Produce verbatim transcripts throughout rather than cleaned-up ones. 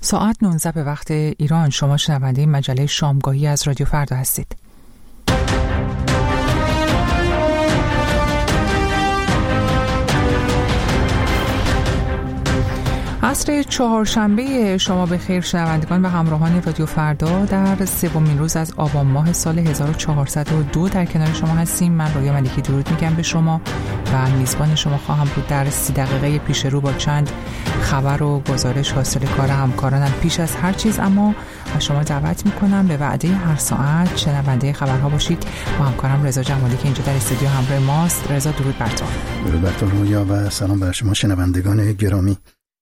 ساعت نوزده به وقت ایران. شما شنونده مجله شامگاهی از رادیو فردا هستید. عصر چهارشنبه شما به خیر شنوندگان و همراهان رادیو فردا. در سومین روز از آبان ماه سال هزار و چهارصد و دو در کنار شما هستیم. من رویا ملکی درود میگم به شما و میزبان شما خواهم بود در سی دقیقه پیش رو با چند خبر و گزارش حاصل کار همکارانم. پیش از هر چیز اما از شما دعوت میکنم به وعده هر ساعت شنونده خبرها باشید با همکارم رضا جمالی که اینجا در استودیو همراه ماست. رضا درود بر تو. درود بر تو رویا و سلام بر شما شنوندگان گرامی.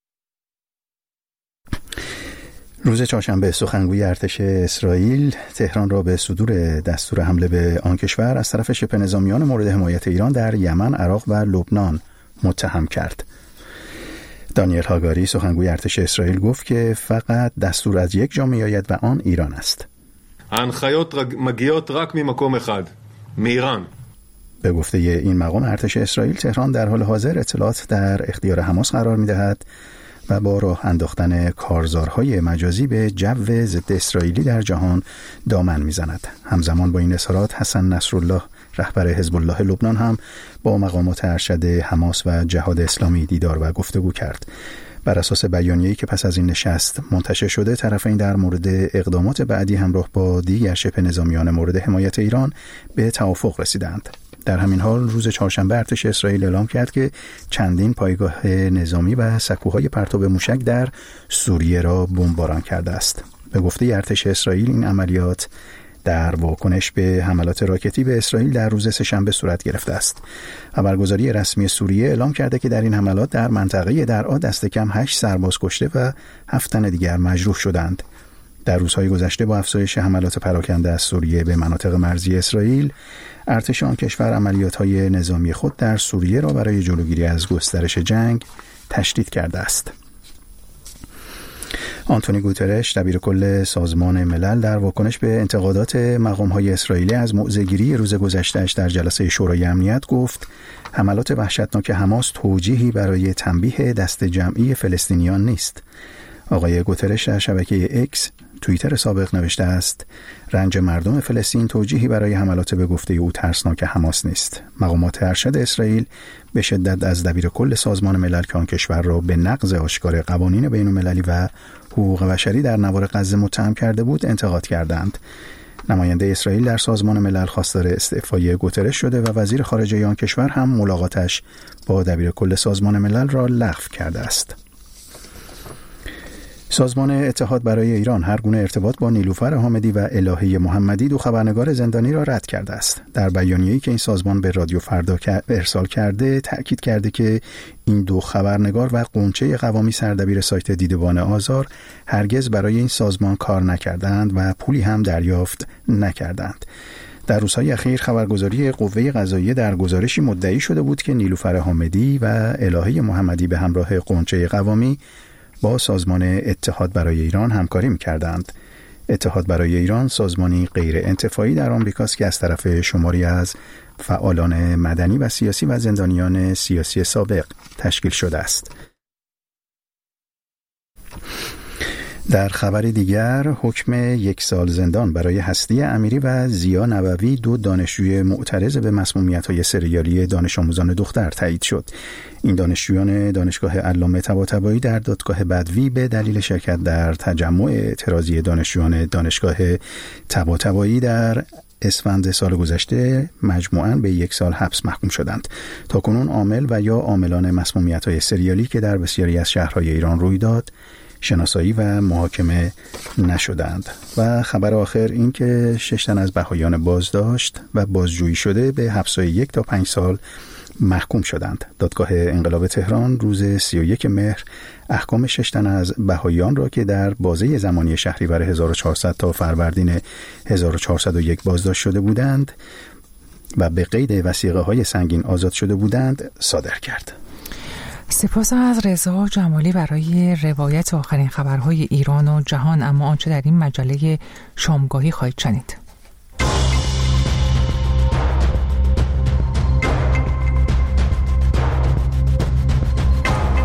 روز چهارشنبه سخنگوی ارتش اسرائیل تهران را به صدور دستور حمله به آن کشور از طرف شبه نظامیان مورد حمایت ایران در یمن، عراق و لبنان متهم کرد. دانیل هاگاری سخنگوی ارتش اسرائیل گفت که فقط دستور از یک جا میآید و آن ایران است. ההנחיות מגיעות רק ממקום אחד, מאיראן. به گفته این مقام ارتش اسرائیل تهران در حال حاضر اطلاعات در اختیار حماس قرار می‌دهد و با راه انداختن کارزارهای مجازی به جو ضد اسرائیلی در جهان دامن میزند. همزمان با این اظهارات حسن نصرالله رهبر حزب الله لبنان هم با مقامات ارشد حماس و جهاد اسلامی دیدار و گفتگو کرد. بر اساس بیانیه‌ای که پس از این نشست منتشر شده، طرفین در مورد اقدامات بعدی همراه با دیگر شبه نظامیان مورد حمایت ایران به توافق رسیدند. در همین حال روز چهارشنبه ارتش اسرائیل اعلام کرد که چندین پایگاه نظامی و سکوهای پرتاب موشک در سوریه را بمباران کرده است. به گفته ارتش اسرائیل این عملیات در واکنش به حملات راکتی به اسرائیل در روز سه‌شنبه صورت گرفته است. خبرگزاری رسمی سوریه اعلام کرده که در این حملات در منطقه درعا دست کم هشت سرباز کشته و هفت تن دیگر مجروح شدند. در روزهای گذشته با افزایش حملات پراکنده از سوریه به مناطق مرزی اسرائیل، ارتش آن کشور عملیات‌های نظامی خود در سوریه را برای جلوگیری از گسترش جنگ تشدید کرده است. آنتونی گوترش دبیر کل سازمان ملل در واکنش به انتقادات مقام‌های اسرائیلی از موضع‌گیری روز گذشته‌اش در جلسه شورای امنیت گفت حملات وحشتناک حماس توجیهی برای تنبیه دست جمعی فلسطینیان نیست. آقای گوترش در شبکه اکس توییتر سابق نوشته است رنج مردم فلسطین توجیهی برای حملات به گفته او ترسناک حماس نیست. مقامات ارشد اسرائیل به شدت از دبیر کل سازمان ملل که آن کشور را به نقض آشکار قوانین بین المللی و حقوق بشری در نوار غزه متهم کرده بود انتقاد کردند. نماینده اسرائیل در سازمان ملل خواستار استعفای گوترش شده و وزیر خارجه آن کشور هم ملاقاتش با دبیر کل سازمان ملل را لغو کرده است. سازمان اتحاد برای ایران هر گونه ارتباط با نیلوفر حامدی و الهه محمدی دو خبرنگار زندانی را رد کرده است. در بیانیه‌ای که این سازمان به رادیو فردا ارسال کرده تأکید کرده که این دو خبرنگار و قنچه قوامی سردبیر سایت دیدبان آزار هرگز برای این سازمان کار نکردند و پولی هم دریافت نکردند. در روزهای اخیر خبرگزاری قوه قضاییه در گزارشی مدعی شده بود که نیلوفر حامدی و الهه محمدی به همراه قنچه قوامی با سازمان اتحاد برای ایران همکاری می‌کردند. اتحاد برای ایران سازمانی غیر انتفاعی در آمریکاست که از طرف شماری از فعالان مدنی و سیاسی و زندانیان سیاسی سابق تشکیل شده است. در خبر دیگر حکم یک سال زندان برای هستی امیری و زیا نووی دو دانشجوی معترض به مسمومیت‌های سریالی دانش آموزان دختر تایید شد. این دانشجویان دانشگاه علامه طباطبایی در دادگاه بدوی به دلیل شرکت در تجمع اعتراضی دانشجویان دانشگاه طباطبایی در اسفند سال گذشته مجموعاً به یک سال حبس محکوم شدند. تاکنون عامل و یا عاملان مسمومیت‌های سریالی که در بسیاری از شهرهای ایران روی داد شناسایی و محاکمه نشدند. و خبر آخر این که شش تن از بهایان بازداشت و بازجویی شده به حبس‌های یک تا پنج سال محکوم شدند. دادگاه انقلاب تهران روز سی و یک مهر احکام شش تن از بهاییان را که در بازه زمانی شهریور هزار و چهارصد تا فروردین هزار و چهارصد و یک بازداشت شده بودند و به قید وثیقه‌های سنگین آزاد شده بودند صادر کرد. سپاس از رضا جمالی برای روایت آخرین خبرهای ایران و جهان. اما آنچه در این مجله شامگاهی خواهید شنید.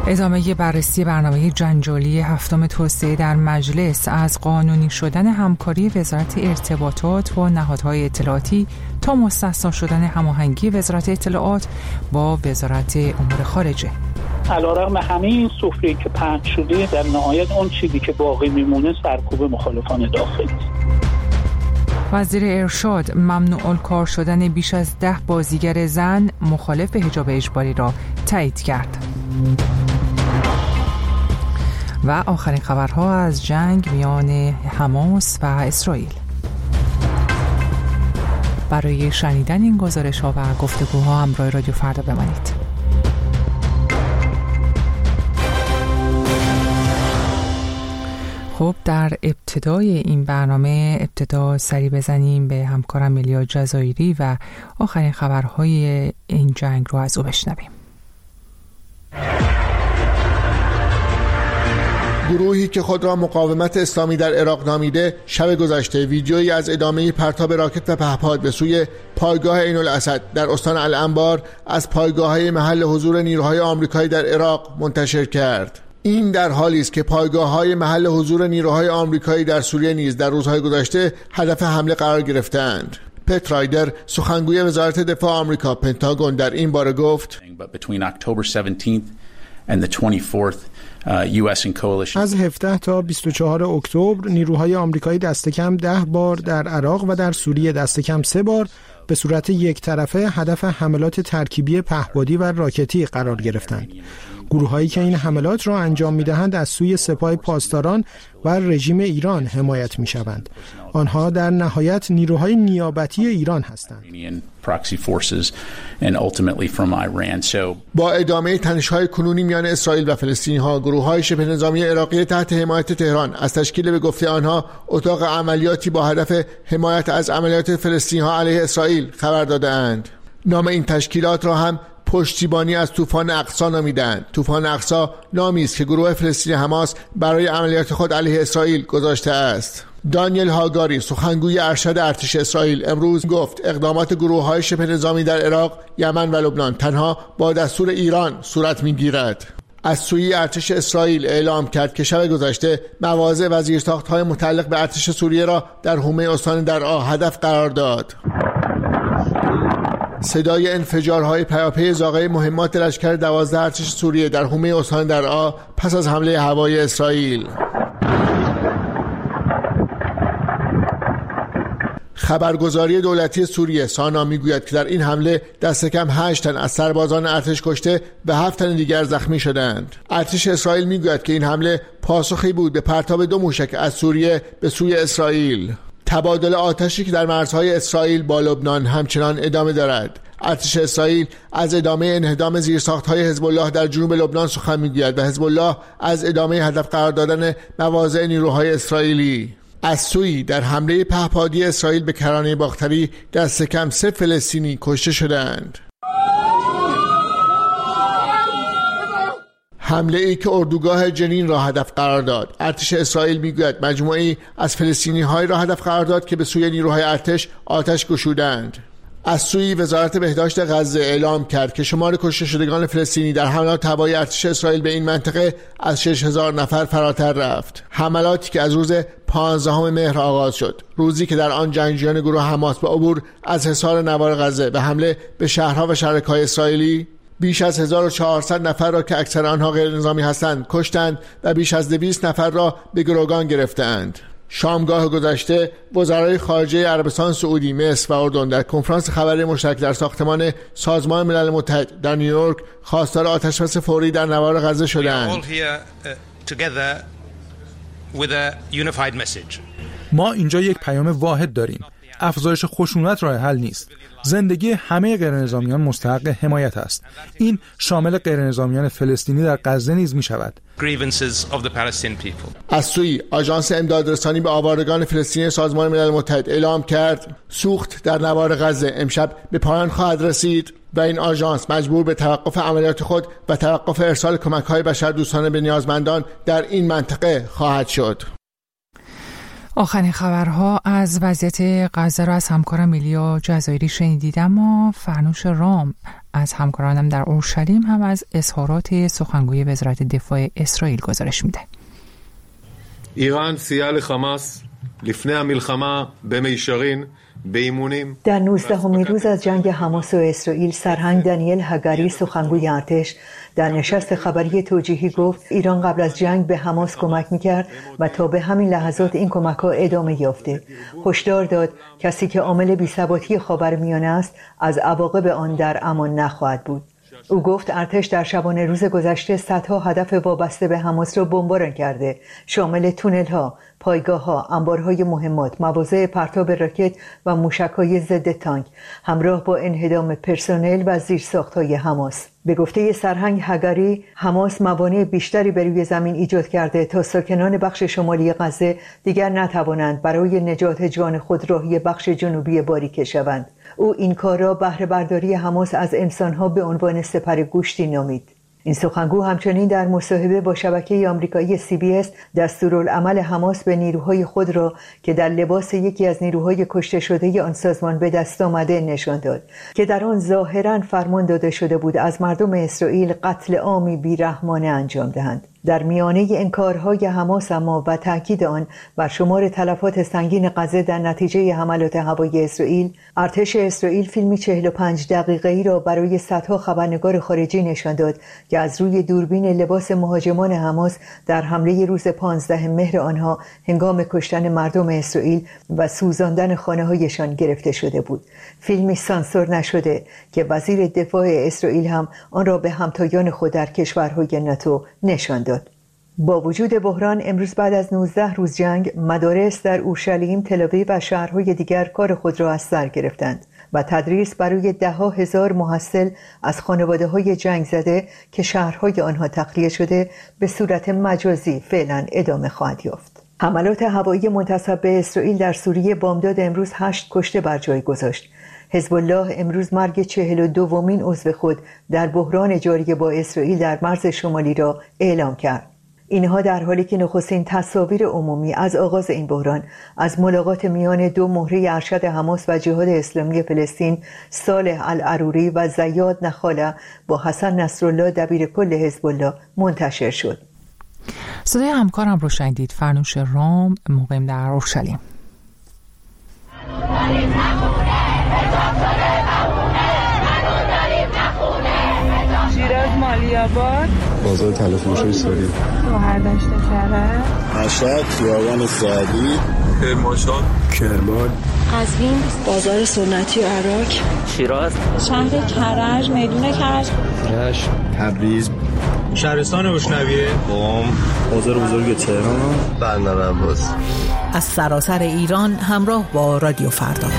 ادامه بررسی برنامه جنجالی هفتم توسعه در مجلس، از قانونی شدن همکاری وزارت ارتباطات با نهادهای اطلاعاتی تا مستثنی شدن هماهنگی وزارت اطلاعات با وزارت امور خارجه. علیرغم همه این سفره که پهن شده، در نهایت اون چیزی که باقی میمونه سرکوب مخالفان داخلی است. وزیر ارشاد ممنوع الکار شدن بیش از ده بازیگر زن مخالف حجاب اجباری را تایید کرد. و آخرین خبرها از جنگ میان حماس و اسرائیل. برای شنیدن این گزارش ها و گفتگوها همراه رادیو فردا بمانید. خب در ابتدای این برنامه ابتدا سری بزنیم به همکارم میلیا جزایری و آخرین خبرهای این جنگ رو از او بشنویم. گروهی که خود را مقاومت اسلامی در عراق نامیده، شب گذشته ویدیویی از ادامه پرتاب راکت و پهپاد به سوی پایگاه عین الاسد در استان الانبار از پایگاه‌های محل حضور نیروهای آمریکایی در عراق منتشر کرد. این در حالی است که پایگاه‌های محل حضور نیروهای آمریکایی در سوریه نیز در روزهای گذشته هدف حمله قرار گرفتند. پت رایدر، سخنگوی وزارت دفاع آمریکا پنتاگون، در این باره گفت: از هفده تا بیست و چهار اکتبر نیروهای آمریکایی دست کم ده بار در عراق و در سوریه دست کم سه بار به صورت یک طرفه هدف حملات ترکیبی پهپادی و راکتی قرار گرفتند. گروهایی که این حملات را انجام می‌دهند از سوی سپاه پاسداران و رژیم ایران حمایت می‌شوند. آنها در نهایت نیروهای نیابتی ایران هستند. با ادامه تنش‌های کنونی میان اسرائیل و فلسطینی‌ها، گروه‌های شبه نظامی عراقی تحت حمایت تهران از تشکیل به گفته آنها اتاق عملیاتی با هدف حمایت از عملیات فلسطینی‌ها علیه اسرائیل خبر داده‌اند. نام این تشکیلات را هم پشتیبانی از طوفان اقصی نامیدند. طوفان اقصی نامی است که گروه فلسطینی حماس برای عملیات خود علیه اسرائیل گذاشته است. دانیل هاگاری، سخنگوی ارشد ارتش اسرائیل، امروز گفت اقدامات گروه‌های شبه نظامی در عراق، یمن و لبنان تنها با دستور ایران صورت می‌گیرد. از سوی ارتش اسرائیل اعلام کرد که شب گذشته مواضع و زیرساخت‌های متعلق به ارتش سوریه را در حومه استان درعا هدف قرار داد. صدای انفجارهای پیاپی زاغه مهمات لشکر دوازده ارتش سوریه در حومه استان درعا پس از حمله هوایی اسرائیل. خبرگزاری دولتی سوریه سانا میگوید که در این حمله دست کم هشت تن از سربازان ارتش کشته و هفت تن دیگر زخمی شدند. ارتش اسرائیل میگوید که این حمله پاسخی بود به پرتاب دو موشک از سوریه به سوی اسرائیل. تبادل آتشی که در مرزهای اسرائیل با لبنان همچنان ادامه دارد. ارتش اسرائیل از ادامه انهدام زیرساخت‌های حزب الله در جنوب لبنان سخن می‌گوید و حزب الله از ادامه هدف قرار دادن مواضع نیروهای اسرائیلی. از سوی در حمله پهپادی اسرائیل به کرانه باختری دست کم سه فلسطینی کشته شدند. حمله ای که اردوگاه جنین را هدف قرار داد. ارتش اسرائیل میگوید مجموعی از فلسطینی های را هدف قرار داد که به سوی نیروهای ارتش آتش گشودند. از سوی وزارت بهداشت غزه اعلام کرد که شمار کشته شدگان فلسطینی در حملات هوایی ارتش اسرائیل به این منطقه از شش هزار نفر فراتر رفت. حملاتی که از روز پانزدهم مهر آغاز شد، روزی که در آن جنگجویان گروه حماس با عبور از حصار نوار غزه و حمله به شهرها و شهرک‌های اسرائیلی بیش از هزار و چهارصد نفر را که اکثر آنها غیر نظامی هستند کشتند و بیش از دویست نفر را به گروگان گرفتند. شامگاه گذشته وزرای خارجه عربستان سعودی، مصر و اردن در کنفرانس خبری مشترک در ساختمان سازمان ملل متحد در نیویورک خواستار آتشبس فوری در نوار غزه شدند. ما اینجا یک پیام واحد داریم. افزایش خشونت راه حل نیست. زندگی همه غیرنظامیان مستحق حمایت است. این شامل غیرنظامیان فلسطینی در غزه نیز می شود. از سوی آژانس امدادرسانی به آوارگان فلسطینی سازمان ملل متحد اعلام کرد سوخت در نوار غزه امشب به پایان خواهد رسید و این آژانس مجبور به توقف عملیات خود و توقف ارسال کمک‌های بشردوستانه به نیازمندان در این منطقه خواهد شد. آخرین خبرها از وضعیت غزه را از همکارم میلیا جزایری شنیدید. اما فرنوش رام از همکارانم در اورشلیم هم از اظهارات سخنگوی وزارت دفاع اسرائیل گزارش میده. ایران سیال لحماس לפני המלחמה במישרין באימונים. در نوزدهمین روز از جنگ حماس و اسرائیل سرهنگ دانیل هگاری سخنگوی ارتش در نشست خبری توجیهی گفت ایران قبل از جنگ به حماس کمک میکرد و تا به همین لحظات این کمک ها ادامه یافته. هشدار داد کسی که عامل بی‌ثباتی خاورمیانه است از عواقب آن در امان نخواهد بود. او گفت ارتش در شبانه روز گذشته صدها هدف وابسته به حماس را بمباران کرده، شامل تونل‌ها، پایگاه‌ها، انبارهای مهمات، مواضع پرتاب راکت و موشک‌های ضد تانک همراه با انهدام پرسنل و زیرساخت‌های حماس. به گفته سرهنگ هگاری، حماس موانع بیشتری بر روی زمین ایجاد کرده تا ساکنان بخش شمالی غزه دیگر نتوانند برای نجات جان خود راهی بخش جنوبی باریکه شوند. او این کار را بهره برداری حماس از انسانها به عنوان سپر گوشتی نامید. این سخنگو همچنین در مصاحبه با شبکه آمریکایی سی بی اس دستورالعمل حماس به نیروهای خود را که در لباس یکی از نیروهای کشته شده آن سازمان به دست آمده نشان داد که در آن ظاهراً فرمان داده شده بود از مردم اسرائیل قتل عامی بی‌رحمانه انجام دهند. در میانه انکارهای حماس اما و تاکید آن بر شمار تلفات سنگین غزه در نتیجه حملات هوایی اسرائیل، ارتش اسرائیل فیلمی چهل و پنج دقیقه‌ای را برای صدها خبرنگار خارجی نشان داد که از روی دوربین لباس مهاجمان حماس در حمله روز پانزدهم مهر آنها هنگام کشتن مردم اسرائیل و سوزاندن خانه‌هایشان گرفته شده بود. فیلمی سانسور نشده که وزیر دفاع اسرائیل هم آن را به همتایان خود در کشورهای ناتو نشان داد. با وجود بحران امروز بعد از نوزده روز جنگ، مدارس در اورشلیم، تل‌آویو و شهرهای دیگر کار خود را از سر گرفتند و تدریس برای ده ها هزار محصل از خانواده‌های جنگ زده که شهرهای آنها تخلیه شده به صورت مجازی فعلا ادامه خواهد یافت. حملات هوایی منتسب به اسرائیل در سوریه بامداد امروز هشت کشته بر جای گذاشت. حزب الله امروز مرگ چهل و دومین عضو خود در بحران جاری با اسرائیل در مرز شمالی را اعلام کرد. اینها در حالی که نخستین تصاویر عمومی از آغاز این بحران از ملاقات میان دو مهره ارشد حماس و جهاد اسلامی فلسطین صالح العروری و زیاد نخاله با حسن نصرالله دبیر کل حزب الله منتشر شد. صدای همکارم رو شنیدید، فرنوش رام، مقیم در اورشلیم. شیراز مالی‌آباد، بازار تلفروشی ساری، شهردشت کرج، مشهد، خیابان سعدی، کرمانشاه، کرمان، قزوین، بازار سنتی عراق، شیراز، شهر کرج، میدون کرج، رشت، تبریز، شهرستان روشنویه، قم، بازار بزرگ تهران، بندر عباس. از سراسر ایران همراه با رادیو فردا.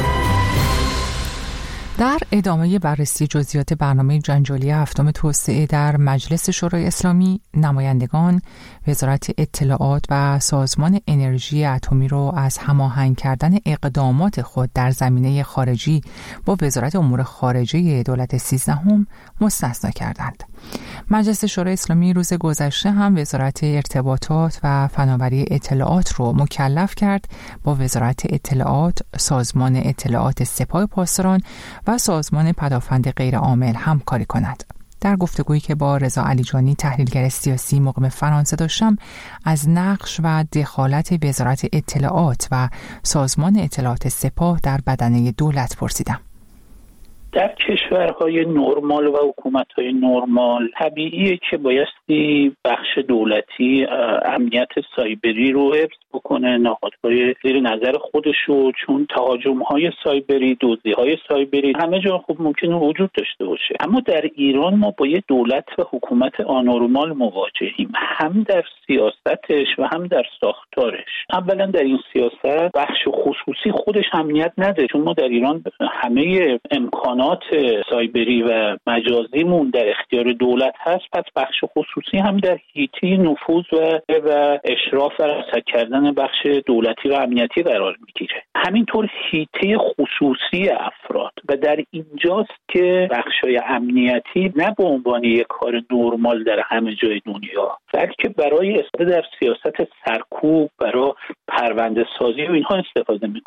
در ادامه بررسی جزئیات برنامه جنجالی هفتم توسعه در مجلس شورای اسلامی، نمایندگان وزارت اطلاعات و سازمان انرژی اتمی را از هماهنگ کردن اقدامات خود در زمینه خارجی با وزارت امور خارجه دولت سیزدهم مستثنی کردند. مجلس شورای اسلامی روز گذشته هم وزارت ارتباطات و فناوری اطلاعات رو مکلف کرد با وزارت اطلاعات، سازمان اطلاعات سپاه پاسداران و سازمان پدافند غیرعامل همکاری کند. در گفتگویی که با رضا علیجانی تحلیلگر سیاسی مقیم فرانسه داشتم، از نقش و دخالت وزارت اطلاعات و سازمان اطلاعات سپاه در بدنه دولت پرسیدم. در کشورهای نرمال و حکومت‌های نرمال طبیعیه که بایستی بخش دولتی امنیت سایبری رو حفظ بکنه، نهادهای زیر نظر خودشو، چون تهاجم‌های سایبری، دزدی‌های سایبری همه جا خب ممکنه وجود داشته باشه. اما در ایران ما با یه دولت و حکومت آنورمال مواجهیم، هم در سیاستش و هم در ساختارش. اولا در این سیاست بخش خصوصی خودش امنیت نداره، چون ما در ایران همه امکان سایبری و مجازیمون در اختیار دولت هست، پس بخش خصوصی هم در حیطه نفوذ و و اشراف و رصد کردن بخش دولتی و امنیتی قرار میگیره. همینطور حیطه خصوصی افراد و در اینجاست که بخشای امنیتی نه به عنوان یک کار نرمال در همه جای دنیا، بلکه برای استفاده در سیاست سرکوب، برای پرونده سازی و اینها استفاده میکنن.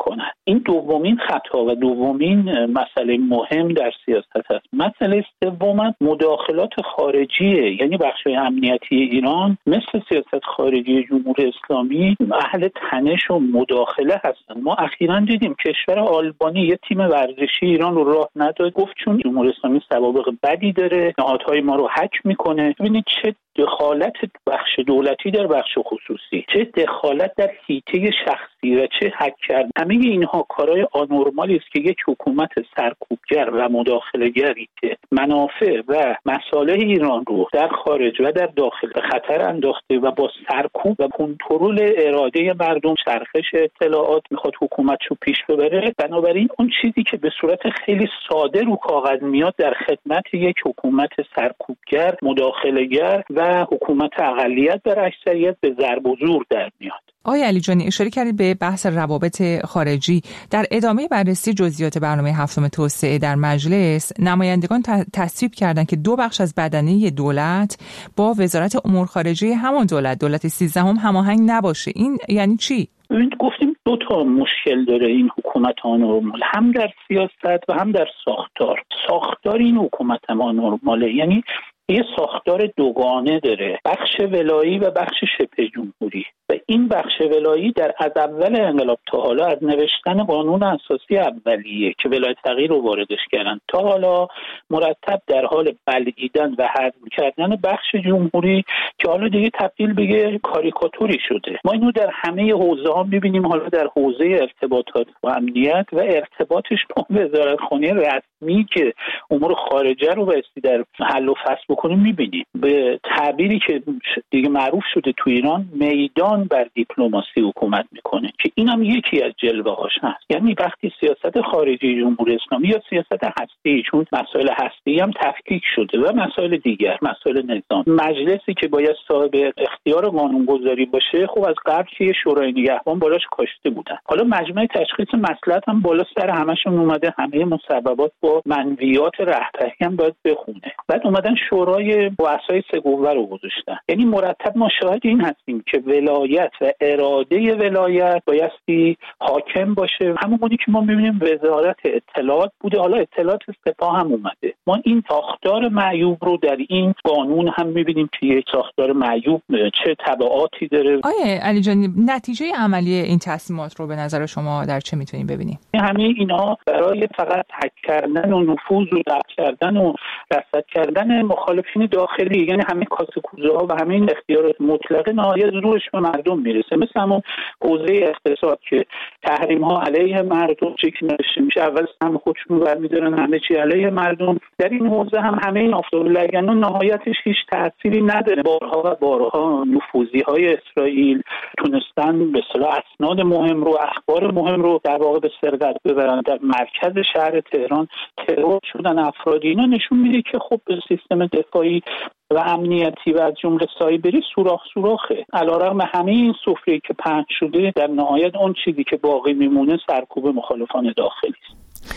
این دومین خطا و دومین مسئله مهم در سیاست است. مسئله سوم مداخلات خارجیه، یعنی بخش‌های امنیتی ایران مثل سیاست خارجی جمهوری اسلامی اهل تنش و مداخله هستن. ما اخیراً دیدیم کشور آلبانی یه تیم ورزشی ایران رو راه نداد، گفت چون جمهوری اسلامی سوابق بدی داره نهادهای ما رو هک میکنه. ببینید چه دخالت بخش دولتی در بخش خصوصی، چه دخالت در حیطه شخصی و چه هک کرد. همه اینها کارهای آنورمالی است که یک حکومت سرکوبگر و مداخله‌گری که منافع و مصالح ایران رو در خارج و در داخل به خطر انداخته و با سرکوب و کنترل اراده مردم چرخش اطلاعات میخواد حکومت رو پیش ببره. بنابراین اون چیزی که به صورت خیلی ساده رو کاغذ میاد در خدمت یک حکومت سرکوبگر، مداخله‌گر و حکومت اقلیت بر اکثریت به ضرب و زور در میاد. آقای علیجانی اشاره کردید به بحث روابط خارجی. در ادامه بررسی جزئیات برنامه هفتم توسعه در مجلس، نمایندگان تصویب کردند که دو بخش از بدنه دولت با وزارت امور خارجه همان دولت، دولت سیزدهم، هماهنگ نباشه. این یعنی چی؟ ببینید گفتیم دو تا مشکل داره این حکومت آنورمال، هم در سیاست و هم در ساختار. ساختار این حکومت هم آنورماله، یعنی یه ساختار دوگانه داره، بخش ولایی و بخش شبه جمهوری. و این بخش ولایی در از اول انقلاب تا حالا از نوشتن قانون اساسی اولیه که ولایت فقیه رو واردش کردن تا حالا مرتب در حال بلعیدن و حذف کردن بخش جمهوری که حالا دیگه تبدیل به کاریکاتوری شده. ما اینو در همه حوزه‌ها می‌بینیم، حالا در حوزه ارتباطات و امنیت و ارتباطش با وزارتخانه رسمی که امور خارجه رو بایستی در حل و فصل بکنیم می‌بینیم. به تعبیری که دیگه معروف شده تو ایران، میدان بر دیپلماسی حکومت میکنه که اینم یکی از جلوه‌هاش هست. یعنی وقتی سیاست خارجی جمهوری اسلامی یا سیاست هسته‌ای، چون مسائل هسته‌ای هم تفکیک شده و مسائل دیگر، مسائل نظام، مجلسی که باید صاحب اختیار قانونگذاری باشه، خب از قبل که شورای نگهبان بالاش کاشته بودن. حالا مجمع تشخیص مصلحت هم بالا سر همشون اومده، همه مسببات با منویات رهبری هم باید بخونه. بعد اومدن شورای رؤسای سه قوه رو گذاشتن. یعنی مرتب ما شاهد این هستیم که ولایت و اراده ولایت بایستی حاکم باشه. همونی که ما می‌بینیم وزارت اطلاعات بوده، حالا اطلاعات سپاه هم اومده. ما این ساختار معیوب رو در این قانون هم می‌بینیم که یک ساختار معیوب چه تبعاتی داره. آیه علیجانی، نتیجه عملی این تصمیمات رو به نظر شما در چه می‌تونیم ببینیم؟ همه اینا برای فقط حک کردن و نفوذ و ضبط کردن و رصد کردن مخالفین داخلی، یعنی همه کاسه کوزه‌ها و همه این اختیارات مطلقه نهایت روش به مردم میرسه. مثل همون حوزه اقتصاد که تحریم ها علیه مردم چک نشه میشه، اول هم خودشون برمی‌دارن همه چی علیه مردم. در این حوزه هم همه این آفتاب لگنان نهایتش هیچ تأثیری نداره. بارها و بارها نفوذی های اسرائیل تونستن به اصطلاح اسناد مهم رو، اخبار مهم رو در واقع به سرقت ببرن. در مرکز شهر تهران ترور شدن افرادی. اینا نشون میده که خب سیستم دفاعی و امنیتی و از جمله سایبری سوراخ سوراخه. علیرغم همه این سفره‌ای که پهن شده، در نهایت اون چیزی که باقی میمونه سرکوب مخالفان داخلی است.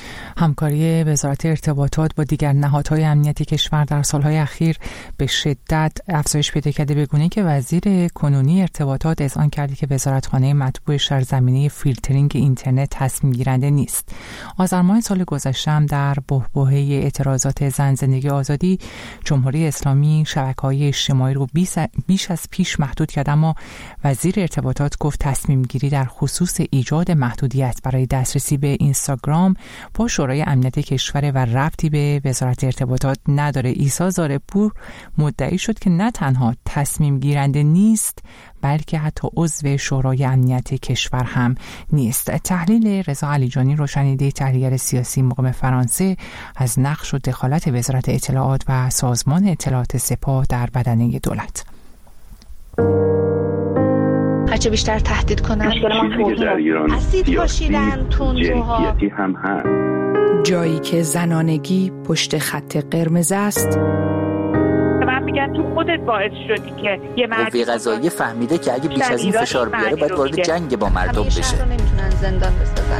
همکاری وزارت ارتباطات با دیگر نهادهای امنیتی کشور در سالهای اخیر به شدت افزایش پیدا کرده، به گونه‌ای که وزیر کنونی ارتباطات اذعان کرده که وزارتخانه مطبوعش در زمینه فیلترینگ اینترنت تصمیم گیرنده نیست. آذر ماه سال گذشته هم در بحبوحه اعتراضات زن زندگی آزادی، جمهوری اسلامی شبکه‌های اجتماعی رو بیش از پیش محدود کرد، اما وزیر ارتباطات گفت تصمیم گیری در خصوص ایجاد محدودیت برای دسترسی به اینستاگرام با شورای امنیت کشور و ربطی به وزارت ارتباطات نداره. عیسی زارعپور مدعی شد که نه تنها تصمیم گیرنده نیست، بلکه حتی عضو شورای امنیت کشور هم نیست. تحلیل رضا علیجانی رو شنیده، تحلیلگر سیاسی مقیم فرانسه، از نقش و دخالت وزارت اطلاعات و سازمان اطلاعات سپاه در بدنه دولت. هرچه بیشتر تهدید کنن اسید پاشیدن تندروها هم هست. جایی که زنانگی پشت خط قرمز است، من میگم تو خودت باعث شدی که یه قوه قضاییه فهمیده که اگه بیش از این فشار بیاره باید وارد جنگ با مردم بشه. نمیتونن زندان بسازن.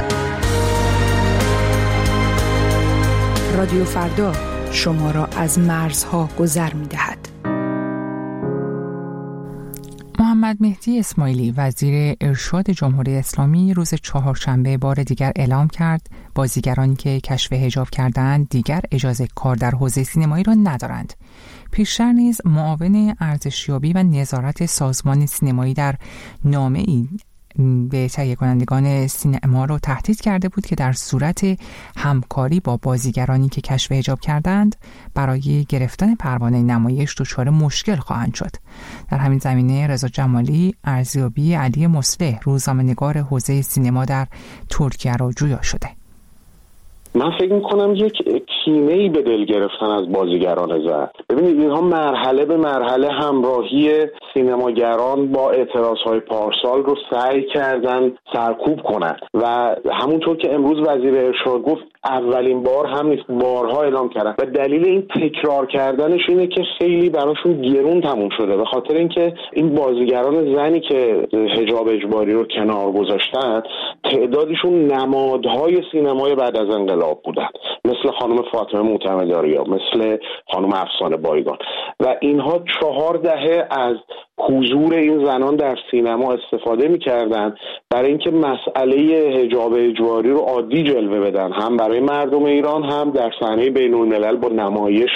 رادیو فردا شما را از مرزها گذر میدهد. محمد مهدی اسماعیلی وزیر ارشاد جمهوری اسلامی روز چهارشنبه بار دیگر اعلام کرد بازیگرانی که کشف حجاب کردند دیگر اجازه کار در حوزه سینمایی را ندارند. پیشتر نیز معاون ارزشیابی و نظارت سازمان سینمایی در نامه‌ای به تهیه کنندگان سینما را تهدید کرده بود که در صورت همکاری با بازیگرانی که کشف حجاب کردند برای گرفتن پروانه نمایش دچار مشکل خواهند شد. در همین زمینه رضا جمالی ارزیابی علی مصلح روزنامه‌نگار حوزه سینما در ترکیه را جویا شده. من فکر میکنم یک کینه‌ای به دل گرفتن از بازیگران زن. ببینید اینها مرحله به مرحله همراهی سینماگران با اعتراضهای پارسال رو سعی کردن سرکوب کنن و همونطور که امروز وزیر ارشاد گفت اولین بار هم نیست، بارها اعلام کردن و دلیل این تکرار کردنش اینه که خیلی براشون گرون تموم شده، به خاطر اینکه این بازیگران زنی که حجاب اجباری رو کنار گذاشتن تعدادشون نمادهای سینمای بعد از انقلاب بودن، مثل خانم فاطمه معتمدآریا، مثل خانم افسانه بایگان و اینها چهار دهه از حضور این زنان در سینما استفاده می‌کردن برای اینکه مسئله حجاب اجباری رو عادی جلوه بدن، هم برای مردم ایران هم در صحنه بین‌الملل با نمایش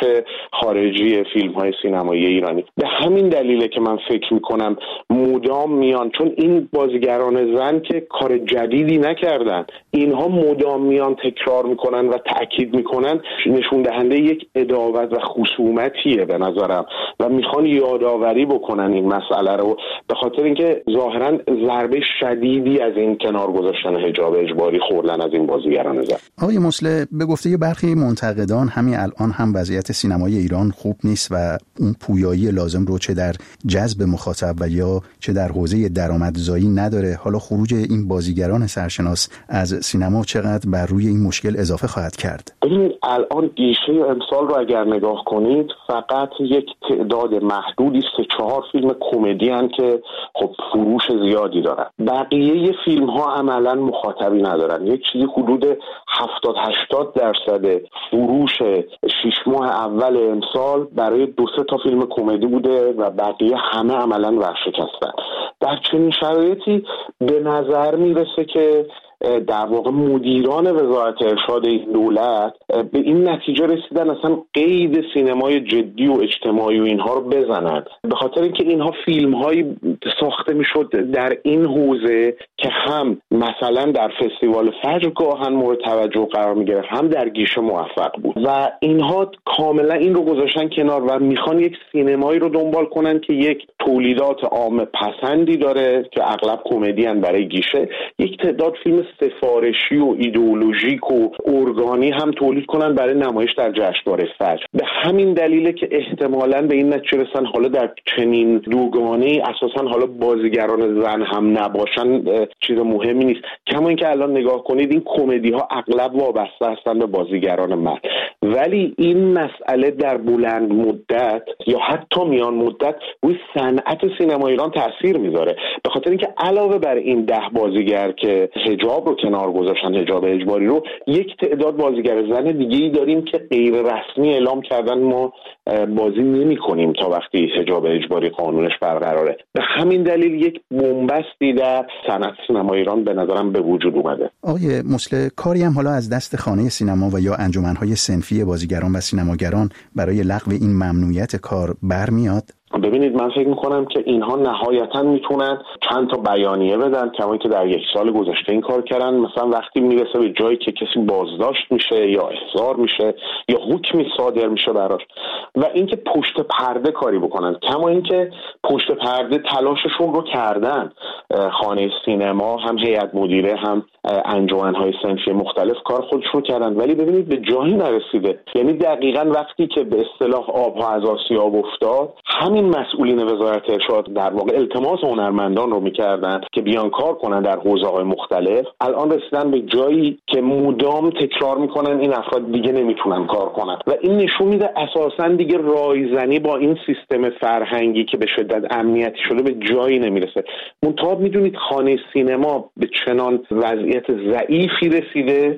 خارجی فیلم‌های سینمایی ایرانی. به همین دلیله که من فکر می‌کنم مدام میان، چون این بازیگران زن که کار جدیدی نکردن، اینها مدام میان تکرار می‌کنن و تأکید می‌کنن، نشون دهنده یک عداوت و خصومتیه به نظرم و میخوان یادآوری بکنن این مسئله رو، به خاطر اینکه ظاهرا ضربه شدیدی از این کنار گذاشتن حجاب اجباری خوردن از این بازیگران زن. آقای مصلح، به گفته برخی منتقدان همین الان هم وضعیت سینمای ایران خوب نیست و اون پویایی لازم رو چه در جذب مخاطب و یا چه در حوزه درآمدزایی نداره. حالا خروج این بازیگران سرشناس از سینما چقدر بر روی این مشکل اضافه خواهد کرد؟ ببینید الان گیشه امسال رو اگر نگاه کنید فقط یک تعداد محدودی است، چهار فیلم کمدی ان که خب فروش زیادی دارن. بقیه فیلم ها عملا مخاطبی ندارن. یک چیزی حدود هفتاد هشتاد درصد فروش شش ماه اول امسال برای دو سه تا فیلم کمدی بوده و بقیه همه عملا ورشکستن. در چنین شرایطی به نظر میرسه که در واقع مدیران وزارت ارشاد این دولت به این نتیجه رسیدن اصلا قید سینمای جدی و اجتماعی و اینها رو بزنند، به خاطر اینکه اینها فیلم هایی ساخته میشد در این حوزه که هم مثلا در فستیوال فجر گاهن مورد توجه قرار میگرفت، هم در گیشه موفق بود و اینها کاملا این رو گذاشتن کنار و میخوان یک سینمایی رو دنبال کنن که یک تولیدات عام پسندی داره که اغلب کمدی ان برای گیشه، یک تعداد فیلم سفارشی و ایدئولوژیک و ارگانی هم تولید کنن برای نمایش در جشنواره فجر. به همین دلیله که احتمالاً به این نتیجه رسن حالا در چنین دوگانه‌ای اساساً حالا بازیگران زن هم نباشن چیز مهمی نیست، کما اینکه الان نگاه کنید این کمدی ها اغلب وابسته هستن به بازیگران مرد، ولی این مسئله در بلند مدت یا حتی میان مدت روی صنعت سینما ایران تاثیر میذاره، به خاطر اینکه علاوه بر این ده بازیگر که حجاب رو کنار گذاشتن، حجاب اجباری رو، یک تعداد بازیگر زن دیگه‌ای داریم که غیر رسمی اعلام کردن ما بازی نمی‌کنیم تا وقتی حجاب اجباری قانونش برقراره. به همین دلیل یک بنبستی در صنعت سینما ایران به نظرم به وجود اومده. آقای مصلح، کاری هم حالا از دست خانه سینما و یا انجمن‌های صنفی بازیگران و سینماگران برای لغو این ممنوعیت کار برمیاد؟ ببینید من فکر میکنم که اینها نهایتا میتونن چند تا بیانیه بدن، کما که در یک سال گذشته این کار کردن. مثلا وقتی میرسه به جایی که کسی بازداشت میشه یا احضار میشه یا حکمی صادر میشه براش، و اینکه پشت پرده کاری بکنن، کما اینکه پشت پرده تلاششون رو کردن. خانه سینما هم هیئت مدیره هم انجمن‌های صنفی مختلف کار خودشون کردن، ولی ببینید به جایی نرسیده. یعنی دقیقاً وقتی که به اصطلاح آبها از آسیاب افتاد، همین مسئولین وزارت ارشاد در واقع التماس هنرمندان رو میکردن که بیان کار کنن در حوزه‌های مختلف. الان رسیدن به جایی که مدام تکرار میکنن این افراد دیگه نمیتونن کار کنن و این نشون میده اساساً دیگه رایزنی با این سیستم فرهنگی که به شدت امنیتی شده به جایی نمیرسه. منتها میدونید خانه سینما به چنان وضعیت ضعیفی رسیده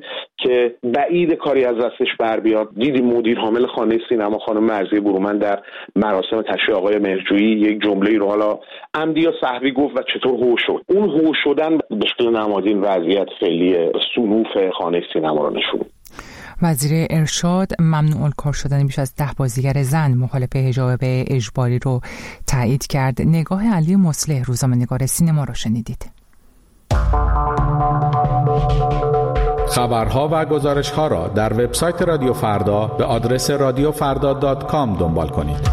که بعید کاری از دستش بر بیاد. دیدیم مدیر عامل خانه سینما خانم مرضیه برومند در مراسم تشییع آقای مهرجویی یک جمله‌ای رو حالا عمدی یا سهوی گفت و چطور هوش شد. اون هوش شدن به شکل نمادین وضعیت فعلی صنوف خانه سینما رو نشون. وزیر ارشاد ممنوع الکار شدن بیش از ده بازیگر زن مخالف حجاب اجباری رو تایید کرد. نگاه علی مصلح، روزنامه‌نگار سینما را شنیدید. خبرها و گزارش‌ها را در وبسایت رادیو فردا به آدرس رادیو فردا دات کام دنبال کنید.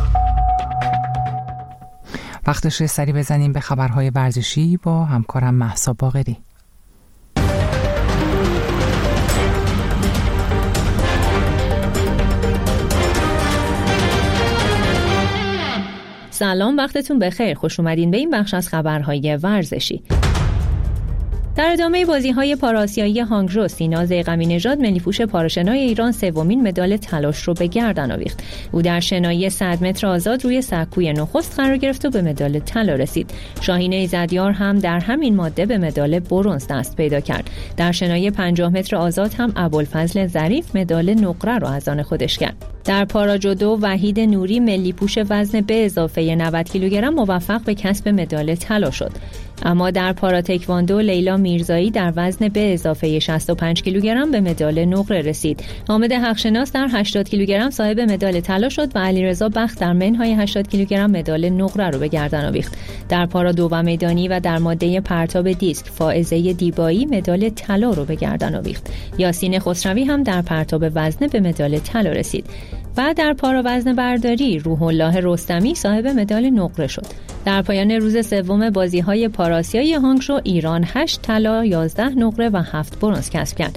وقتش سری بزنیم به خبرهای ورزشی با همکارم مهسا باقری. سلام، وقتتون بخیر. خوش اومدین به این بخش از خبرهای ورزشی. در ادامه بازی‌های پاراسیایی هانگژو، سینا ضیغمی نژاد ملی‌پوش پاراشنای ایران سومین مدال طلاش رو به گردن آویخت. او در شنایی صد متر آزاد روی سکوی نخست قرار گرفت و به مدال طلا رسید. شاهین ایزدیار هم در همین ماده به مدال برنز دست پیدا کرد. در شنایی پنجاه متر آزاد هم ابوالفضل ظریف مدال نقره رو از آن خودش کرد. در پاراجودو وحید نوری ملی‌پوش وزن به اضافه نود کیلوگرم موفق به کسب مدال طلا شد. اما در پاراتکواندو لیلا میرزایی در وزن به اضافه شصت و پنج کیلوگرم به مدال نقره رسید. حامد حقشناس در هشتاد کیلوگرم صاحب مدال طلا شد و علیرضا بخت در منهای هشتاد کیلوگرم مدال نقره رو به گردن آویخت. در پارا دو میدانی و در ماده پرتاب دیسک فائزه دیبایی مدال طلا رو به گردن آویخت. یاسین خسروی هم در پرتاب وزنه به مدال طلا رسید. و در پارا وزن برداری روح الله رستمی صاحب مدال نقره شد. در پایان روز سوم بازی‌های پاراسیایی هانگژو ایران هشت طلا، یازده نقره و هفت برنز کسب کرد.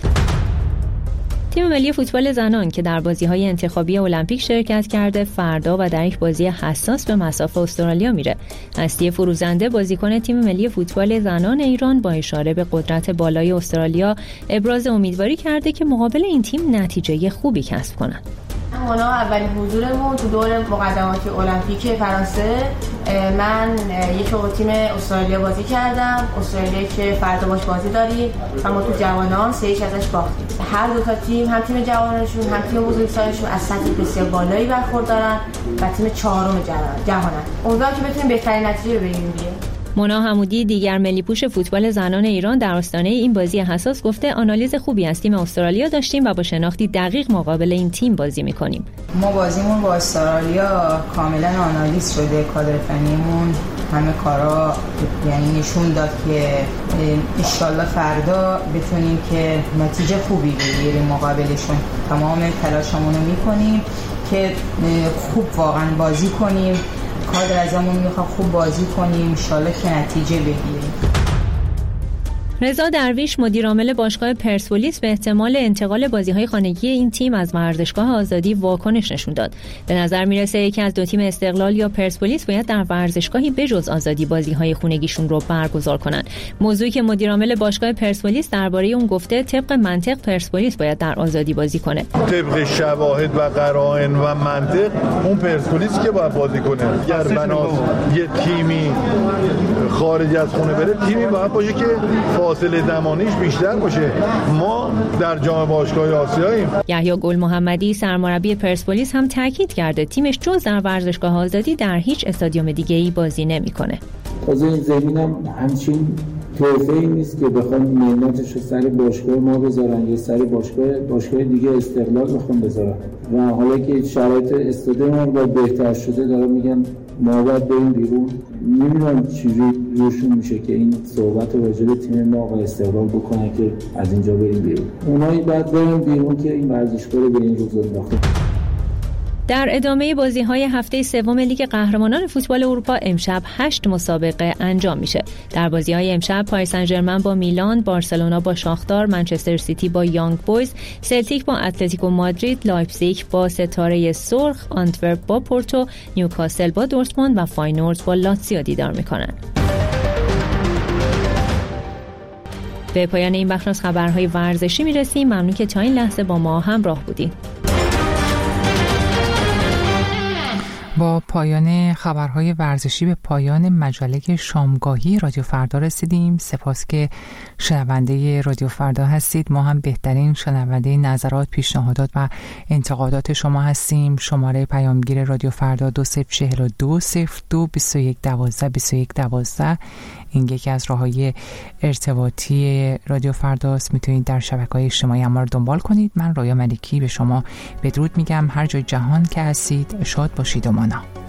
تیم ملی فوتبال زنان که در بازی‌های انتخابی المپیک شرکت کرده فردا و در یک بازی حساس به مصاف استرالیا میره. هستی فروزنده بازیکن تیم ملی فوتبال زنان ایران با اشاره به قدرت بالای استرالیا ابراز امیدواری کرده که مقابل این تیم نتیجه خوبی کسب کنند. مونا اولین حضورمون تو دور مقدماتی المپیک فرانسه. من یک با تیم استرالیا بازی کردم، استرالیا که فردا باش بازی داریم و ما تو جوانان سه هیچ ازش باختیم. هر دو تا تیم، هم تیم جوانانشون هم تیم بزرگسالشون از سطح بسیار بالایی برخوردارن و تیم چهارم جهانن. امیدوارم که بتونیم بهترین نتیجه رو بگیریم دیگه. مونا حمودی دیگر ملی‌پوش فوتبال زنان ایران در آستانه این بازی حساس گفته آنالیز خوبی از تیم استرالیا داشتیم و با شناختی دقیق مقابل این تیم بازی می‌کنیم. ما بازیمون با استرالیا کاملا آنالیز شده، کادر فنیمون همه کارا یعنی نشون داد که ان شاءالله فردا بتونیم که نتیجه خوبی بگیریم مقابلشون. تمام تلاشمون رو می‌کنیم که خوب واقعا بازی کنیم. کادر ازمون میخواد خوب بازی کنیم، انشالله که نتیجه بگیریم. رضا درویش مدیر عامل باشگاه پرسپولیس به احتمال انتقال بازی‌های خانگی این تیم از ورزشگاه آزادی واکنش نشون داد. به نظر میرسه یکی از دو تیم استقلال یا پرسپولیس باید در ورزشگاهی بجز آزادی بازی‌های خونگیشون رو برگزار کنن. موضوعی که مدیر عامل باشگاه پرسپولیس درباره اون گفته طبق منطق پرسپولیس باید در آزادی بازی کنه. طبق شواهد و قرائن و منطق اون پرسپولیس که باید بازی کنه. اگر بناس یه تیمی خارج از خونه بره، تیمی باید باشه که فاصله زمانیش بیشتر باشه. ما در جام باشگاه آسیاییم. یحیی گل محمدی سرمربی پرسپولیس هم تاکید کرده تیمش جز در ورزشگاه آزادی در هیچ استادیوم دیگه‌ای بازی نمی‌کنه. تازه این زمینم همچین توفیقی نیست که بخوام منتش رو سر باشگاه ما بذارن یا سر باشگاه باشگاه دیگه استقلال بخوام بذارن. و حالا که شرایط استادیوم با بهتر شده دارن میگن ما باید بریم بیرون. نمیدونم چیزی روشون میشه که این صحبت رو راجع به تیم ما و استقلال بکنن که از اینجا بریم بیرون. اونایی باید بریم بیرون که این ورزشگاه رو به این روز انداخته. در ادامه بازی‌های هفته سوم لیگ قهرمانان فوتبال اروپا امشب هشت مسابقه انجام میشه. در بازی‌های امشب پاریس سن ژرمن با میلان، بارسلونا با شاختار، منچستر سیتی با یانگ بویز، سلتیک با اتلتیکو مادرید، لایپزیگ با ستاره سرخ، آنتورپ با پورتو، نیوکاسل با دورتموند و فاینورد با لاتزیو دیدار میکنن. به پایان این بخش از خبرهای ورزشی میرسیم. ممنون که تا این لحظه با ما همراه بودین. با پایان خبرهای ورزشی به پایان مجله شامگاهی رادیو فردا رسیدیم. سپاس که شنونده رادیو فردا هستید. ما هم بهترین شنونده نظرات، پیشنهادات و انتقادات شما هستیم. شماره پیامگیر رادیو فردا دو صفر چهل و دو صفر دو بیست و یک دوازده بیست و یک دوازده. این یکی از راههای ارتباطی رادیو فرداست. میتونید در شبکه‌های اجتماعی ما رو دنبال کنید. من رویا ملکی به شما بدرود میگم. هر جای جهان که هستید شاد باشید و مانا.